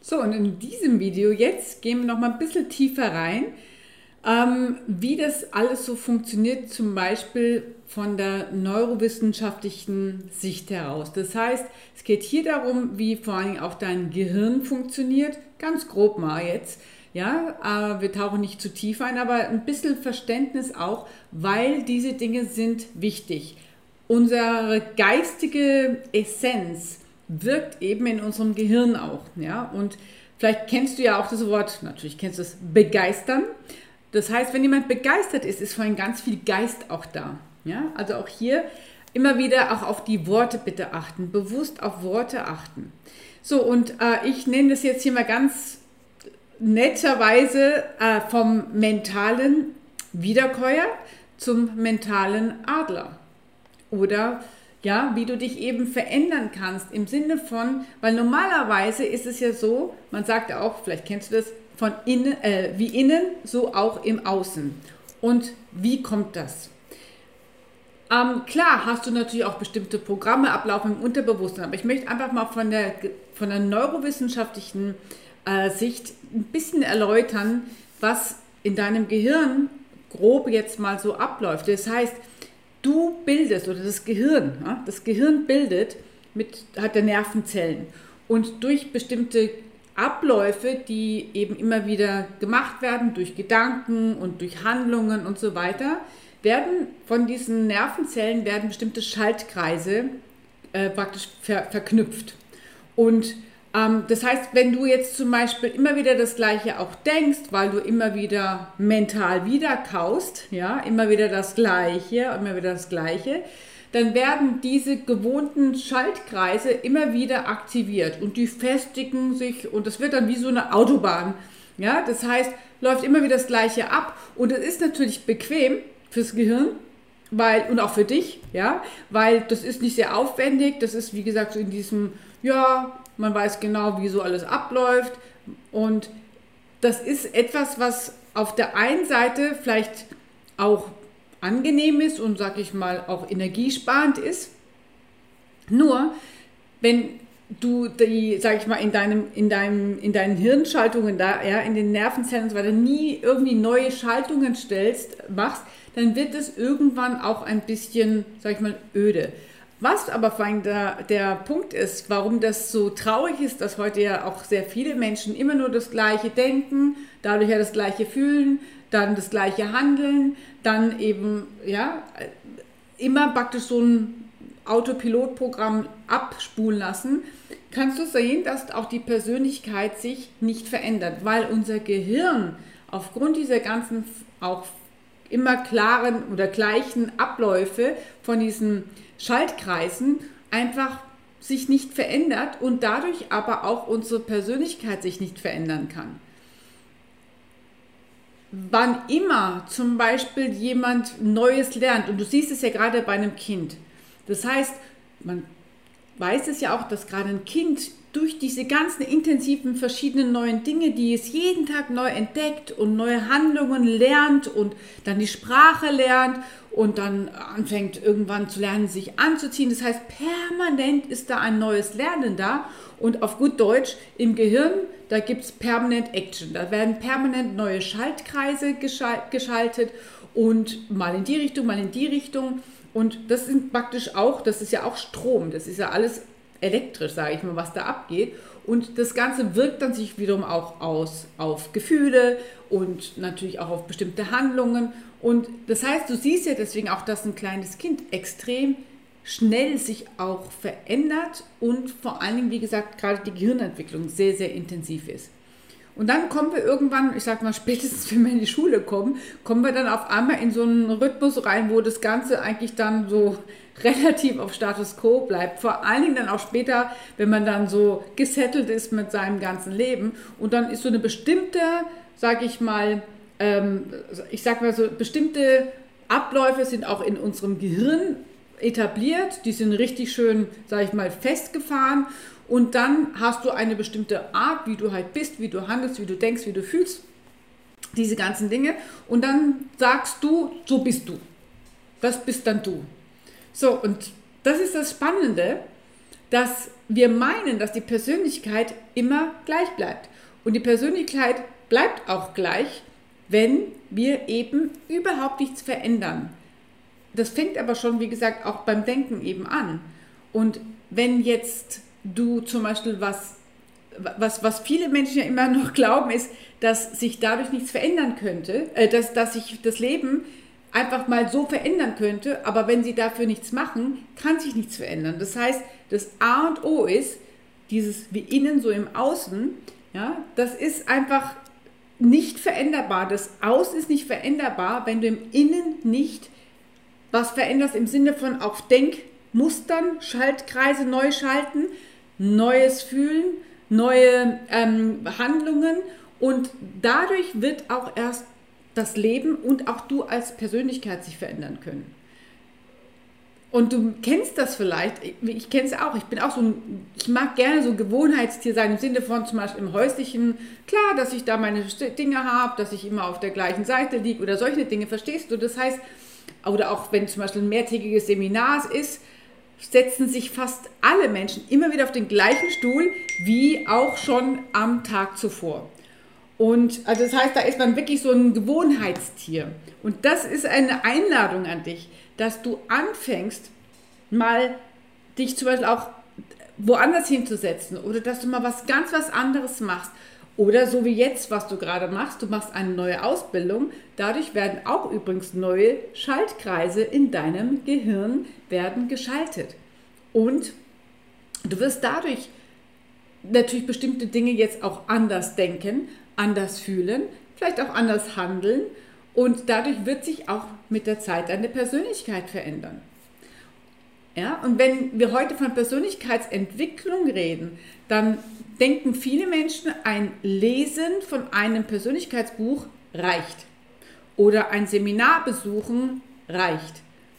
So, und in diesem Video jetzt gehen wir noch mal ein bisschen tiefer rein, wie das alles so funktioniert, zum Beispiel von der neurowissenschaftlichen Sicht heraus. Das heißt, es geht hier darum, wie vor allem auch dein Gehirn funktioniert, ganz grob mal jetzt. Ja, wir tauchen nicht zu tief ein, aber ein bisschen Verständnis auch, weil diese Dinge sind wichtig. Unsere geistige Essenz wirkt eben in unserem Gehirn auch. Ja? Und vielleicht kennst du ja auch das Wort, natürlich kennst du es, begeistern. Das heißt, wenn jemand begeistert ist, ist vor allem ganz viel Geist auch da. Ja? Also auch hier immer wieder auch auf die Worte bitte achten, bewusst auf Worte achten. So, und ich nenne das jetzt hier mal ganz netterweise vom mentalen Wiederkäuer zum mentalen Adler. Oder ja, wie du dich eben verändern kannst im Sinne von, weil normalerweise ist es ja so, man sagt ja auch, vielleicht kennst du das, von innen, wie innen, so auch im Außen. Und wie kommt das? Klar hast du natürlich auch bestimmte Programme ablaufen im Unterbewusstsein, aber ich möchte einfach mal von der neurowissenschaftlichen Sicht ein bisschen erläutern, was in deinem Gehirn grob jetzt mal so abläuft. Das heißt, du bildest, oder das Gehirn bildet, hat der Nervenzellen. Und durch bestimmte Abläufe, die eben immer wieder gemacht werden, durch Gedanken und durch Handlungen und so weiter, werden von diesen Nervenzellen bestimmte Schaltkreise praktisch verknüpft. Und das heißt, wenn du jetzt zum Beispiel immer wieder das Gleiche auch denkst, weil du immer wieder mental wiederkaust, ja, immer wieder das Gleiche, dann werden diese gewohnten Schaltkreise immer wieder aktiviert und die festigen sich und das wird dann wie so eine Autobahn. Ja, das heißt, läuft immer wieder das Gleiche ab und es ist natürlich bequem fürs Gehirn, und auch für dich, ja, weil das ist nicht sehr aufwendig, das ist wie gesagt so in diesem, ja, man weiß genau, wie so alles abläuft und das ist etwas, was auf der einen Seite vielleicht auch angenehm ist und, sag ich mal, auch energiesparend ist. Nur, wenn du sag ich mal, in deinen Hirnschaltungen da, ja, in den Nervenzellen und so weiter, nie irgendwie neue Schaltungen machst, dann wird es irgendwann auch ein bisschen, sag ich mal, öde. Was aber vor allem der Punkt ist, warum das so traurig ist, dass heute ja auch sehr viele Menschen immer nur das Gleiche denken, dadurch ja das Gleiche fühlen, dann das Gleiche handeln, dann eben, ja, immer praktisch so ein Autopilotprogramm abspulen lassen, kannst du sehen, dass auch die Persönlichkeit sich nicht verändert, weil unser Gehirn aufgrund dieser ganzen auch immer klaren oder gleichen Abläufe von diesen Schaltkreisen einfach sich nicht verändert und dadurch aber auch unsere Persönlichkeit sich nicht verändern kann. Wann immer zum Beispiel jemand Neues lernt, und du siehst es ja gerade bei einem Kind, das heißt, man weiß es ja auch, dass gerade ein Kind durch diese ganzen intensiven verschiedenen neuen Dinge, die es jeden Tag neu entdeckt und neue Handlungen lernt und dann die Sprache lernt und dann anfängt irgendwann zu lernen, sich anzuziehen. Das heißt, permanent ist da ein neues Lernen da und auf gut Deutsch im Gehirn, da gibt es permanent Action. Da werden permanent neue Schaltkreise geschaltet und mal in die Richtung, mal in die Richtung. Und das sind praktisch auch, das ist ja auch Strom, das ist ja alles elektrisch, sage ich mal, was da abgeht. Und das Ganze wirkt dann sich wiederum auch aus auf Gefühle und natürlich auch auf bestimmte Handlungen. Und das heißt, du siehst ja deswegen auch, dass ein kleines Kind extrem schnell sich auch verändert und vor allen Dingen, wie gesagt, gerade die Gehirnentwicklung sehr, sehr intensiv ist. Und dann kommen wir irgendwann, ich sag mal spätestens, wenn wir in die Schule kommen, kommen wir dann auf einmal in so einen Rhythmus rein, wo das Ganze eigentlich dann so relativ auf Status Quo bleibt. Vor allen Dingen dann auch später, wenn man dann so gesettelt ist mit seinem ganzen Leben. Und dann ist so eine bestimmte, so bestimmte Abläufe sind auch in unserem Gehirn etabliert. Die sind richtig schön, sage ich mal, festgefahren. Und dann hast du eine bestimmte Art, wie du halt bist, wie du handelst, wie du denkst, wie du fühlst, diese ganzen Dinge. Und dann sagst du, so bist du. Das bist dann du. So, und das ist das Spannende, dass wir meinen, dass die Persönlichkeit immer gleich bleibt. Und die Persönlichkeit bleibt auch gleich, wenn wir eben überhaupt nichts verändern. Das fängt aber schon, wie gesagt, auch beim Denken eben an. Und wenn jetzt du zum Beispiel was viele Menschen ja immer noch glauben, ist, dass sich dadurch nichts verändern könnte, dass sich das Leben einfach mal so verändern könnte, aber wenn sie dafür nichts machen, kann sich nichts verändern. Das heißt, das A und O ist, dieses wie innen, so im Außen, ja, das ist einfach nicht veränderbar. Das Außen ist nicht veränderbar, wenn du im Innen nicht was veränderst, im Sinne von auch Denkmustern, Schaltkreise neu schalten, neues Fühlen, neue Handlungen, und dadurch wird auch erst das Leben und auch du als Persönlichkeit sich verändern können. Und du kennst das vielleicht, ich kenne es auch, ich mag gerne so ein Gewohnheitstier sein, im Sinne von zum Beispiel im Häuslichen, klar, dass ich da meine Dinge habe, dass ich immer auf der gleichen Seite liege oder solche Dinge, verstehst du? Das heißt, oder auch wenn zum Beispiel ein mehrtägiges Seminar ist, setzen sich fast alle Menschen immer wieder auf den gleichen Stuhl, wie auch schon am Tag zuvor. Und also das heißt, da ist man wirklich so ein Gewohnheitstier. Und das ist eine Einladung an dich, dass du anfängst, mal dich zum Beispiel auch woanders hinzusetzen oder dass du mal was anderes machst. Oder so wie jetzt, was du gerade machst, du machst eine neue Ausbildung. Dadurch werden auch übrigens neue Schaltkreise in deinem Gehirn werden geschaltet. Und du wirst dadurch natürlich bestimmte Dinge jetzt auch anders denken, anders fühlen, vielleicht auch anders handeln. Und dadurch wird sich auch mit der Zeit deine Persönlichkeit verändern. Ja, und wenn wir heute von Persönlichkeitsentwicklung reden, dann denken viele Menschen, ein Lesen von einem Persönlichkeitsbuch reicht. Oder ein Seminar besuchen reicht.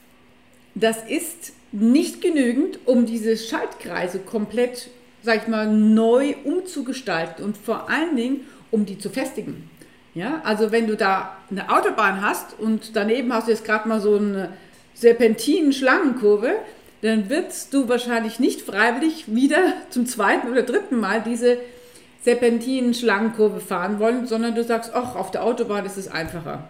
Das ist nicht genügend, um diese Schaltkreise komplett, sag ich mal, neu umzugestalten und vor allen Dingen, um die zu festigen. Ja, also wenn du da eine Autobahn hast und daneben hast du jetzt gerade mal so eine Serpentinen-Schlangenkurve, dann wirst du wahrscheinlich nicht freiwillig wieder zum zweiten oder dritten Mal diese Serpentinen-Schlangenkurve fahren wollen, sondern du sagst, ach, auf der Autobahn ist es einfacher.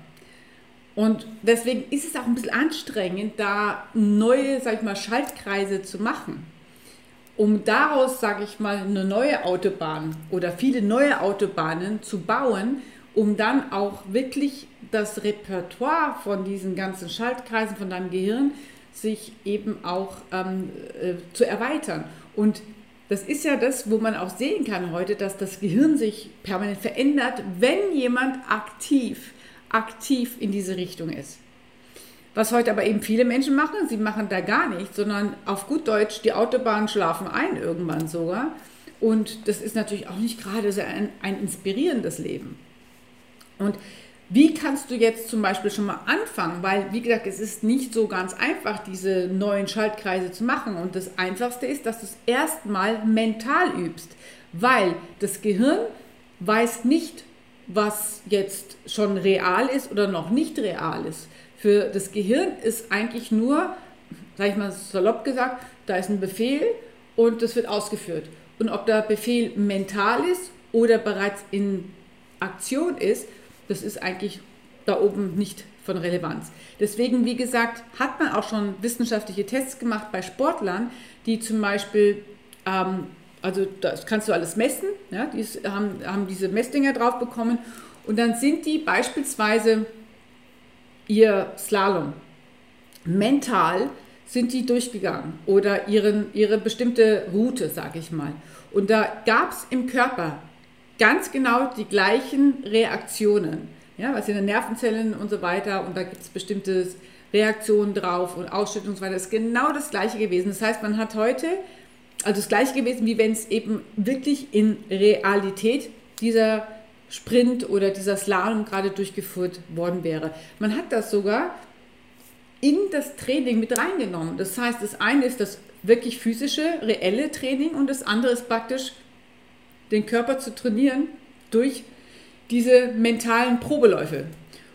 Und deswegen ist es auch ein bisschen anstrengend, da neue, sag ich mal, Schaltkreise zu machen. Um daraus, sage ich mal, eine neue Autobahn oder viele neue Autobahnen zu bauen, um dann auch wirklich das Repertoire von diesen ganzen Schaltkreisen von deinem Gehirn sich eben auch zu erweitern. Und das ist ja das, wo man auch sehen kann heute, dass das Gehirn sich permanent verändert, wenn jemand aktiv in diese Richtung ist. Was heute aber eben viele Menschen machen, sie machen da gar nichts, sondern auf gut Deutsch, die Autobahnen schlafen ein irgendwann sogar. Und das ist natürlich auch nicht gerade so ein inspirierendes Leben. Und wie kannst du jetzt zum Beispiel schon mal anfangen? Weil, wie gesagt, es ist nicht so ganz einfach, diese neuen Schaltkreise zu machen. Und das Einfachste ist, dass du es erstmal mental übst. Weil das Gehirn weiß nicht, was jetzt schon real ist oder noch nicht real ist. Für das Gehirn ist eigentlich nur, sage ich mal salopp gesagt, da ist ein Befehl und das wird ausgeführt. Und ob der Befehl mental ist oder bereits in Aktion ist, das ist eigentlich da oben nicht von Relevanz. Deswegen, wie gesagt, hat man auch schon wissenschaftliche Tests gemacht bei Sportlern, die zum Beispiel, also das kannst du alles messen, ja, die haben diese Messdinger drauf bekommen und dann sind die beispielsweise ihr Slalom mental sind die durchgegangen oder ihre bestimmte Route, sage ich mal. Und da gab es im Körper ganz genau die gleichen Reaktionen, ja, was in den Nervenzellen und so weiter, und da gibt es bestimmte Reaktionen drauf und Ausschüttung und so weiter, das ist genau das Gleiche gewesen. Das heißt, man hat heute, also das Gleiche gewesen, wie wenn es eben wirklich in Realität dieser Sprint oder dieser Slalom gerade durchgeführt worden wäre. Man hat das sogar in das Training mit reingenommen. Das heißt, das eine ist das wirklich physische, reelle Training und das andere ist praktisch, den Körper zu trainieren durch diese mentalen Probeläufe.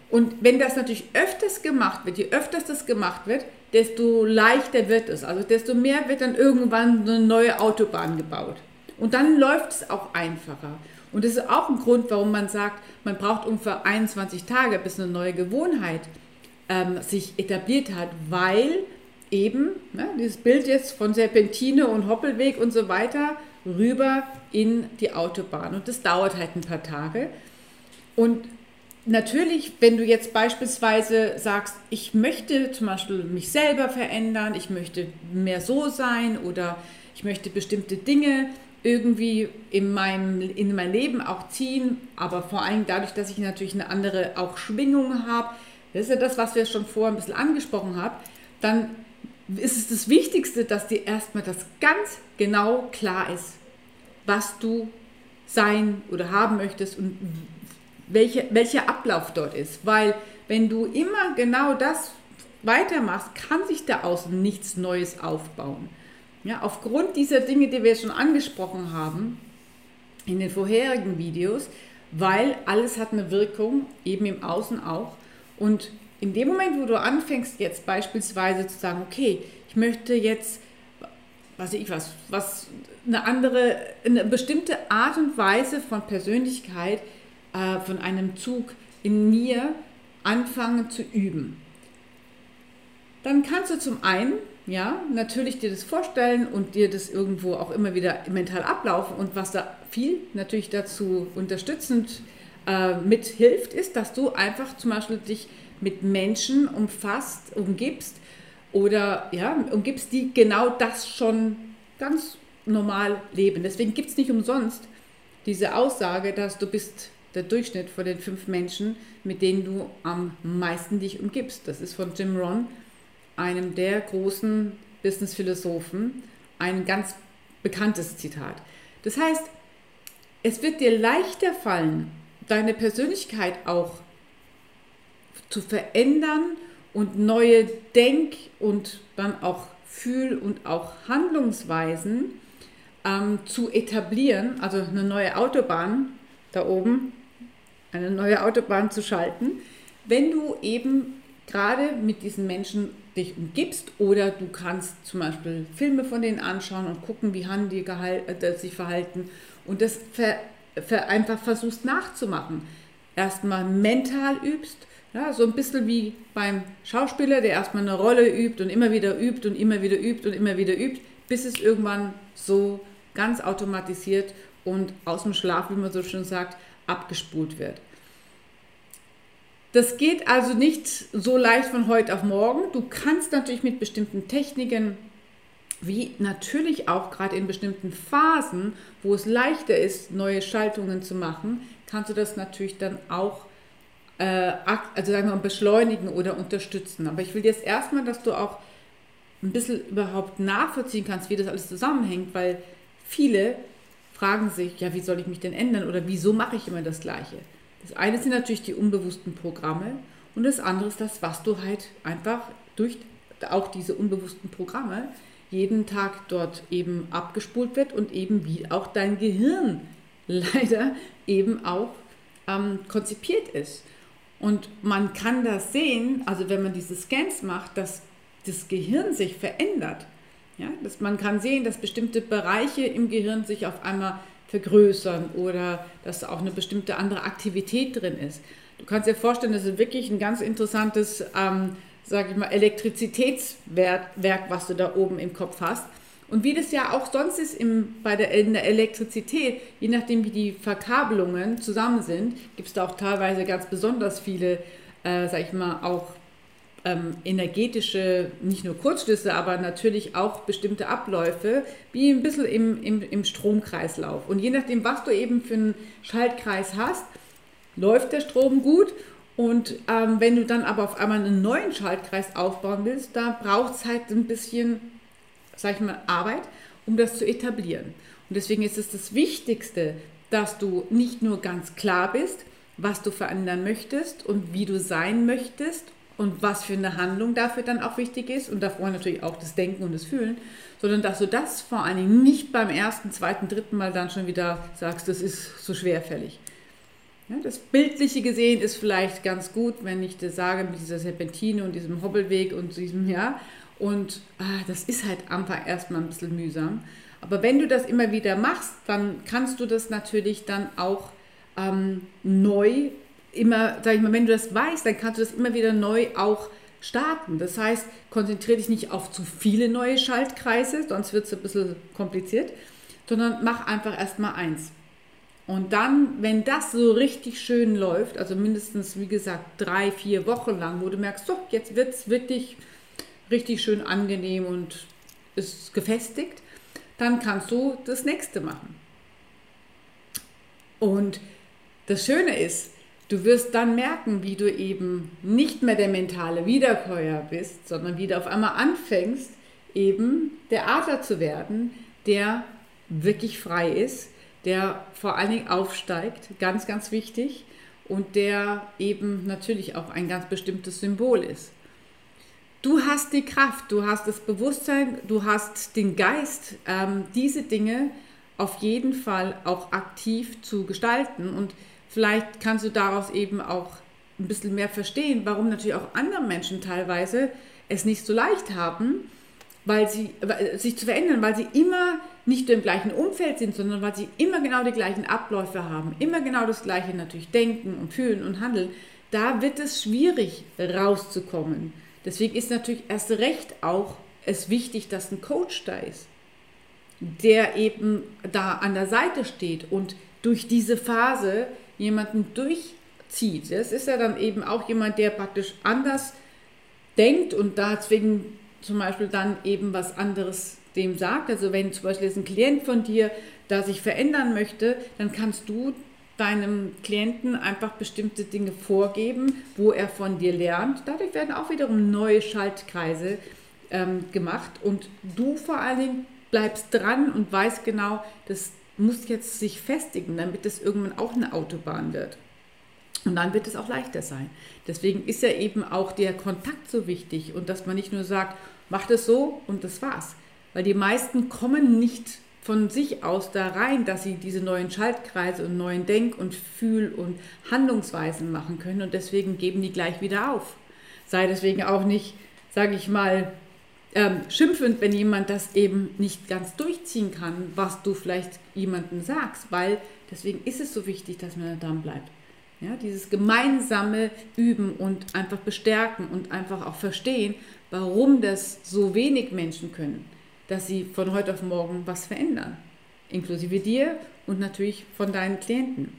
Und wenn das natürlich öfters gemacht wird, je öfters das gemacht wird, desto leichter wird es. Also desto mehr wird dann irgendwann eine neue Autobahn gebaut. Und dann läuft es auch einfacher. Und das ist auch ein Grund, warum man sagt, man braucht ungefähr 21 Tage, bis eine neue Gewohnheit sich etabliert hat, weil eben dieses Bild jetzt von Serpentine und Hoppelweg und so weiter rüber in die Autobahn. Und das dauert halt ein paar Tage. Und natürlich, wenn du jetzt beispielsweise sagst, ich möchte zum Beispiel mich selber verändern, ich möchte mehr so sein oder ich möchte bestimmte Dinge irgendwie in mein Leben auch ziehen, aber vor allem dadurch, dass ich natürlich eine andere auch Schwingung habe, das ist ja das, was wir schon vorher ein bisschen angesprochen haben, dann ist es das Wichtigste, dass dir erstmal das ganz genau klar ist, was du sein oder haben möchtest und welcher Ablauf dort ist. Weil wenn du immer genau das weitermachst, kann sich da außen nichts Neues aufbauen. Ja, aufgrund dieser Dinge, die wir schon angesprochen haben in den vorherigen Videos, weil alles hat eine Wirkung, eben im Außen auch. Und in dem Moment, wo du anfängst jetzt beispielsweise zu sagen, okay, ich möchte jetzt, eine bestimmte Art und Weise von Persönlichkeit, von einem Zug in mir anfangen zu üben. Dann kannst du zum einen, ja, natürlich dir das vorstellen und dir das irgendwo auch immer wieder mental ablaufen. Und was da viel natürlich dazu unterstützend mithilft, ist, dass du einfach zum Beispiel dich mit Menschen umgibst oder ja, umgibst, die genau das schon ganz normal leben. Deswegen gibt es nicht umsonst diese Aussage, dass du bist der Durchschnitt von den 5 Menschen, mit denen du am meisten dich umgibst. Das ist von Jim Rohn, einem der großen Business-Philosophen, ein ganz bekanntes Zitat. Das heißt, es wird dir leichter fallen, deine Persönlichkeit auch zu verändern und neue Denk- und dann auch Fühl- und auch Handlungsweisen zu etablieren, also eine neue Autobahn da oben, eine neue Autobahn zu schalten, wenn du eben gerade mit diesen Menschen dich umgibst oder du kannst zum Beispiel Filme von denen anschauen und gucken, wie haben die sich verhalten und das einfach versuchst nachzumachen. Erstmal mental übst, ja, so ein bisschen wie beim Schauspieler, der erstmal eine Rolle übt und immer wieder übt und immer wieder übt und immer wieder übt, bis es irgendwann so ganz automatisiert und aus dem Schlaf, wie man so schön sagt, abgespult wird. Das geht also nicht so leicht von heute auf morgen. Du kannst natürlich mit bestimmten Techniken, wie natürlich auch gerade in bestimmten Phasen, wo es leichter ist, neue Schaltungen zu machen, kannst du das natürlich dann auch also sagen wir mal, beschleunigen oder unterstützen. Aber ich will jetzt erstmal, dass du auch ein bisschen überhaupt nachvollziehen kannst, wie das alles zusammenhängt, weil viele fragen sich, ja, wie soll ich mich denn ändern oder wieso mache ich immer das Gleiche? Das eine sind natürlich die unbewussten Programme und das andere ist das, was du halt einfach durch auch diese unbewussten Programme jeden Tag dort eben abgespult wird und eben wie auch dein Gehirn leider eben auch konzipiert ist. Und man kann das sehen, also wenn man diese Scans macht, dass das Gehirn sich verändert. Ja, man kann sehen, dass bestimmte Bereiche im Gehirn sich auf einmal vergrößern oder dass auch eine bestimmte andere Aktivität drin ist. Du kannst dir vorstellen, das ist wirklich ein ganz interessantes, sage ich mal, Elektrizitätswerk, was du da oben im Kopf hast. Und wie das ja auch sonst ist in der Elektrizität, je nachdem wie die Verkabelungen zusammen sind, gibt es da auch teilweise ganz besonders viele, sag ich mal, auch energetische, nicht nur Kurzschlüsse, aber natürlich auch bestimmte Abläufe, wie ein bisschen im Stromkreislauf. Und je nachdem, was du eben für einen Schaltkreis hast, läuft der Strom gut. Und wenn du dann aber auf einmal einen neuen Schaltkreis aufbauen willst, da braucht es halt ein bisschen, sag ich mal, Arbeit, um das zu etablieren. Und deswegen ist es das Wichtigste, dass du nicht nur ganz klar bist, was du verändern möchtest und wie du sein möchtest und was für eine Handlung dafür dann auch wichtig ist und davor natürlich auch das Denken und das Fühlen, sondern dass du das vor allen Dingen nicht beim ersten, zweiten, dritten Mal dann schon wieder sagst, das ist so schwerfällig. Ja, das Bildliche gesehen ist vielleicht ganz gut, wenn ich das sage mit dieser Serpentine und diesem Hobbelweg und diesem, ja, und das ist halt am Anfang erstmal ein bisschen mühsam. Aber wenn du das immer wieder machst, dann kannst du das natürlich dann auch neu, immer, sag ich mal, wenn du das weißt, dann kannst du das immer wieder neu auch starten. Das heißt, konzentriere dich nicht auf zu viele neue Schaltkreise, sonst wird es ein bisschen kompliziert, sondern mach einfach erstmal eins. Und dann, wenn das so richtig schön läuft, also mindestens, wie gesagt, 3, 4 Wochen lang, wo du merkst, so, jetzt wird es wirklich richtig schön angenehm und ist gefestigt, dann kannst du das nächste machen. Und das Schöne ist, du wirst dann merken, wie du eben nicht mehr der mentale Wiederkäuer bist, sondern wieder auf einmal anfängst, eben der Adler zu werden, der wirklich frei ist, der vor allen Dingen aufsteigt, ganz, ganz wichtig, und der eben natürlich auch ein ganz bestimmtes Symbol ist. Du hast die Kraft, du hast das Bewusstsein, du hast den Geist, diese Dinge auf jeden Fall auch aktiv zu gestalten, und vielleicht kannst du daraus eben auch ein bisschen mehr verstehen, warum natürlich auch andere Menschen teilweise es nicht so leicht haben, sich zu verändern, weil sie immer nicht nur im gleichen Umfeld sind, sondern weil sie immer genau die gleichen Abläufe haben, immer genau das gleiche natürlich denken und fühlen und handeln. Da wird es schwierig rauszukommen. Deswegen ist natürlich erst recht auch es wichtig, dass ein Coach da ist, der eben da an der Seite steht und durch diese Phase jemanden durchzieht. Das ist ja dann eben auch jemand, der praktisch anders denkt und deswegen zum Beispiel dann eben was anderes dem sagt. Also wenn zum Beispiel jetzt ein Klient von dir da sich verändern möchte, dann kannst du deinem Klienten einfach bestimmte Dinge vorgeben, wo er von dir lernt. Dadurch werden auch wiederum neue Schaltkreise gemacht, und du vor allen Dingen bleibst dran und weißt genau, das muss jetzt sich festigen, damit es irgendwann auch eine Autobahn wird. Und dann wird es auch leichter sein. Deswegen ist ja eben auch der Kontakt so wichtig, und dass man nicht nur sagt, mach das so und das war's. Weil die meisten kommen nicht von sich aus da rein, dass sie diese neuen Schaltkreise und neuen Denk- und Fühl- und Handlungsweisen machen können, und deswegen geben die gleich wieder auf. Sei deswegen auch nicht, sage ich mal, schimpfend, wenn jemand das eben nicht ganz durchziehen kann, was du vielleicht jemandem sagst, weil deswegen ist es so wichtig, dass man da dran bleibt. Ja, dieses gemeinsame Üben und einfach bestärken und einfach auch verstehen, warum das so wenig Menschen können, dass sie von heute auf morgen was verändern, inklusive dir und natürlich von deinen Klienten.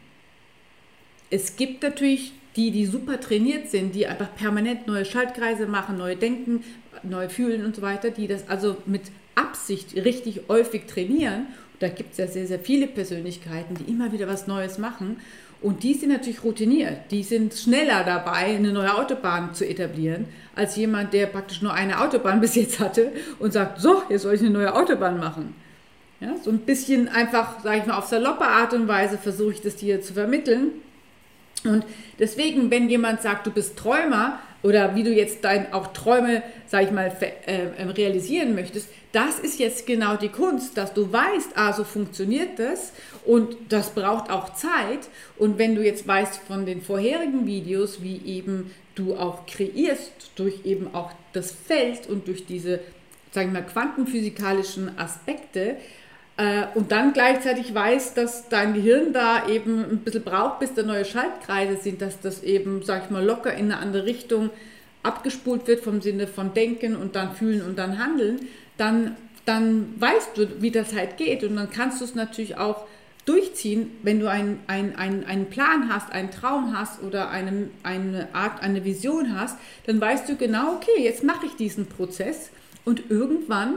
Es gibt natürlich die super trainiert sind, die einfach permanent neue Schaltkreise machen, neu denken, neu fühlen und so weiter, die das also mit Absicht richtig häufig trainieren. Und da gibt es ja sehr, sehr viele Persönlichkeiten, die immer wieder was Neues machen. Und die sind natürlich routiniert, die sind schneller dabei, eine neue Autobahn zu etablieren, als jemand, der praktisch nur eine Autobahn bis jetzt hatte und sagt, so, jetzt soll ich eine neue Autobahn machen. Ja, so ein bisschen einfach, sage ich mal, auf saloppe Art und Weise versuche ich das dir zu vermitteln. Und deswegen, wenn jemand sagt, du bist Träumer oder wie du jetzt auch Träume, sag ich mal, realisieren möchtest, das ist jetzt genau die Kunst, dass du weißt, so funktioniert das und das braucht auch Zeit. Und wenn du jetzt weißt von den vorherigen Videos, wie eben du auch kreierst durch eben auch das Feld und durch diese, sag ich mal, quantenphysikalischen Aspekte, und dann gleichzeitig weiß, dass dein Gehirn da eben ein bisschen braucht, bis da neue Schaltkreise sind, dass das eben, sag ich mal, locker in eine andere Richtung abgespult wird vom Sinne von Denken und dann Fühlen und dann Handeln, dann weißt du, wie das halt geht, und dann kannst du es natürlich auch durchziehen, wenn du einen Plan hast, einen Traum hast oder eine Vision hast, dann weißt du genau, okay, jetzt mache ich diesen Prozess und irgendwann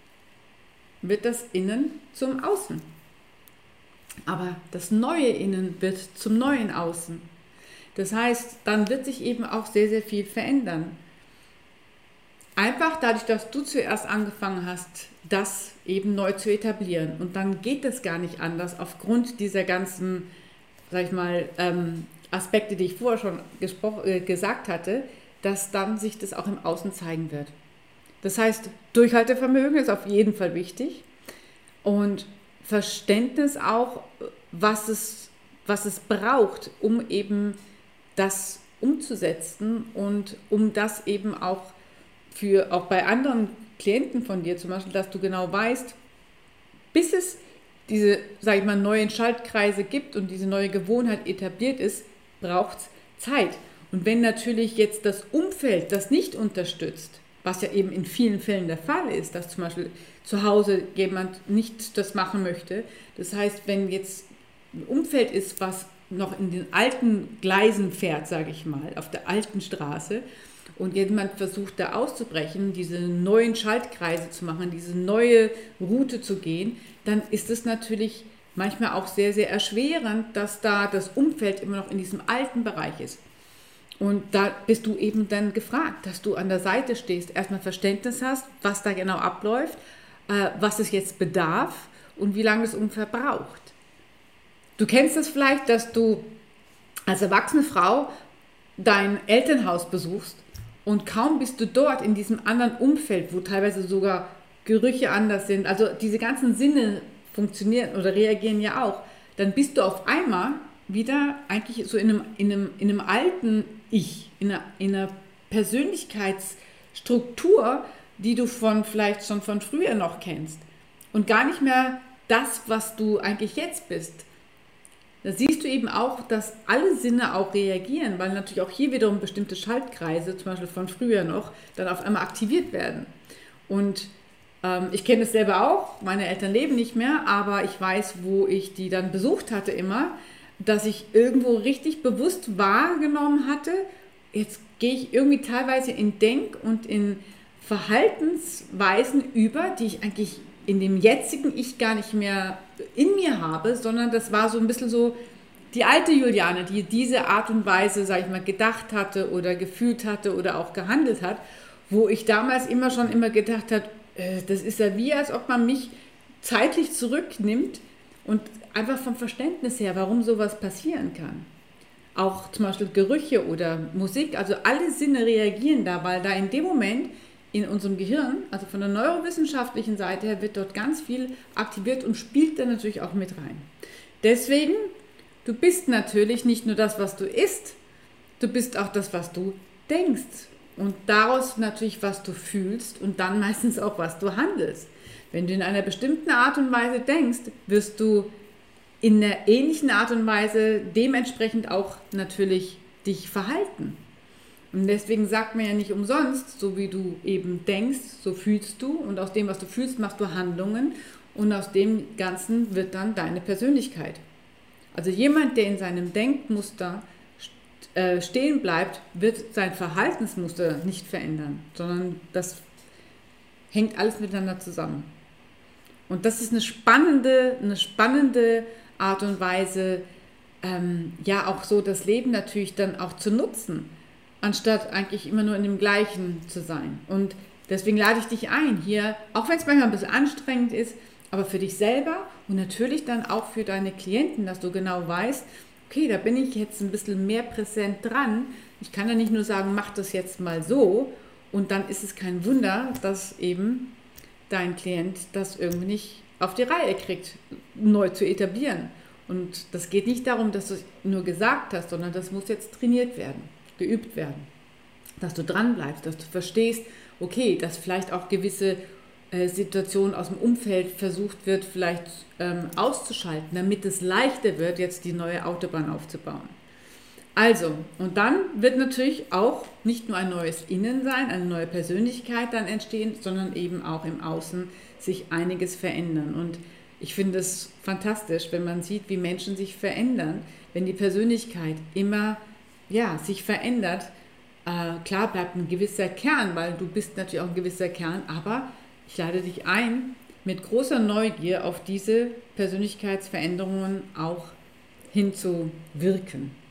wird das Innen zum Außen. Aber das neue Innen wird zum neuen Außen. Das heißt, dann wird sich eben auch sehr, sehr viel verändern. Einfach dadurch, dass du zuerst angefangen hast, das eben neu zu etablieren. Und dann geht es gar nicht anders aufgrund dieser ganzen, sag ich mal, Aspekte, die ich vorher schon gesagt hatte, dass dann sich das auch im Außen zeigen wird. Das heißt, Durchhaltevermögen ist auf jeden Fall wichtig und Verständnis auch, was es was es braucht, um eben das umzusetzen und um das eben auch auch bei anderen Klienten von dir zum Beispiel, dass du genau weißt, bis es diese, sage ich mal, neuen Schaltkreise gibt und diese neue Gewohnheit etabliert ist, braucht es Zeit. Und wenn natürlich jetzt das Umfeld das nicht unterstützt, was ja eben in vielen Fällen der Fall ist, dass zum Beispiel zu Hause jemand nicht das machen möchte, das heißt, wenn jetzt ein Umfeld ist, was noch in den alten Gleisen fährt, sage ich mal, auf der alten Straße, und jemand versucht da auszubrechen, diese neuen Schaltkreise zu machen, diese neue Route zu gehen, dann ist es natürlich manchmal auch sehr, sehr erschwerend, dass da das Umfeld immer noch in diesem alten Bereich ist. Und da bist du eben dann gefragt, dass du an der Seite stehst, erstmal Verständnis hast, was da genau abläuft, was es jetzt bedarf und wie lange es ungefähr braucht. Du kennst es vielleicht, dass du als erwachsene Frau dein Elternhaus besuchst und kaum bist du dort in diesem anderen Umfeld, wo teilweise sogar Gerüche anders sind, also diese ganzen Sinne funktionieren oder reagieren ja auch, dann bist du auf einmal wieder eigentlich so in einem alten Ich, in einer Persönlichkeitsstruktur, die du vielleicht schon von früher noch kennst und gar nicht mehr das, was du eigentlich jetzt bist. Da siehst du eben auch, dass alle Sinne auch reagieren, weil natürlich auch hier wiederum bestimmte Schaltkreise, zum Beispiel von früher noch, dann auf einmal aktiviert werden. Und ich kenne es selber auch, meine Eltern leben nicht mehr, aber ich weiß, wo ich die dann besucht hatte immer, dass ich irgendwo richtig bewusst wahrgenommen hatte, jetzt gehe ich irgendwie teilweise in Denk- und in Verhaltensweisen über, die ich eigentlich in dem jetzigen Ich gar nicht mehr in mir habe, sondern das war so ein bisschen so die alte Juliane, die diese Art und Weise, sage ich mal, gedacht hatte oder gefühlt hatte oder auch gehandelt hat, wo ich damals immer gedacht habe, das ist ja wie, als ob man mich zeitlich zurücknimmt und einfach vom Verständnis her, warum sowas passieren kann. Auch zum Beispiel Gerüche oder Musik, also alle Sinne reagieren da, weil da in dem Moment in unserem Gehirn, also von der neurowissenschaftlichen Seite her, wird dort ganz viel aktiviert und spielt dann natürlich auch mit rein. Deswegen, du bist natürlich nicht nur das, was du isst, du bist auch das, was du denkst. Und daraus natürlich, was du fühlst und dann meistens auch, was du handelst. Wenn du in einer bestimmten Art und Weise denkst, wirst du in einer ähnlichen Art und Weise dementsprechend auch natürlich dich verhalten. Und deswegen sagt man ja nicht umsonst, so wie du eben denkst, so fühlst du und aus dem, was du fühlst, machst du Handlungen und aus dem Ganzen wird dann deine Persönlichkeit. Also jemand, der in seinem Denkmuster stehen bleibt, wird sein Verhaltensmuster nicht verändern, sondern das hängt alles miteinander zusammen. Und das ist eine spannende Art und Weise, ja auch so das Leben natürlich dann auch zu nutzen, anstatt eigentlich immer nur in dem Gleichen zu sein. Und deswegen lade ich dich ein, hier, auch wenn es manchmal ein bisschen anstrengend ist, aber für dich selber und natürlich dann auch für deine Klienten, dass du genau weißt, okay, da bin ich jetzt ein bisschen mehr präsent dran. Ich kann ja nicht nur sagen, mach das jetzt mal so und dann ist es kein Wunder, dass eben dein Klient das irgendwie nicht auf die Reihe kriegt, neu zu etablieren. Und das geht nicht darum, dass du es nur gesagt hast, sondern das muss jetzt trainiert werden, geübt werden. Dass du dran bleibst, dass du verstehst, okay, dass vielleicht auch gewisse Situationen aus dem Umfeld versucht wird, vielleicht auszuschalten, damit es leichter wird, jetzt die neue Autobahn aufzubauen. Also, und dann wird natürlich auch nicht nur ein neues Innen sein, eine neue Persönlichkeit dann entstehen, sondern eben auch im Außen sich einiges verändern. Und ich finde es fantastisch, wenn man sieht, wie Menschen sich verändern, wenn die Persönlichkeit immer sich verändert. Klar bleibt ein gewisser Kern, weil du bist natürlich auch ein gewisser Kern, aber ich lade dich ein, mit großer Neugier auf diese Persönlichkeitsveränderungen auch hinzuwirken.